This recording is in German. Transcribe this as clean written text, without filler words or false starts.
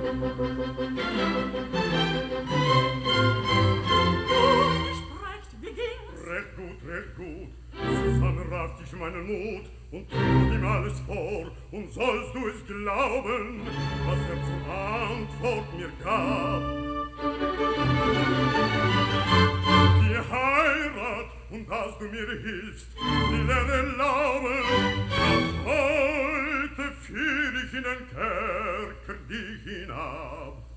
Sprecht, wie ging's? Recht gut. Zusammen rafft ich meinen Mut und trug ihm alles vor. Und sollst du es glauben, was zur Antwort mir gab? Die Heirat, und dass du mir hilfst, will erlauben, dass heute führ ich in den Kerker dich hinab.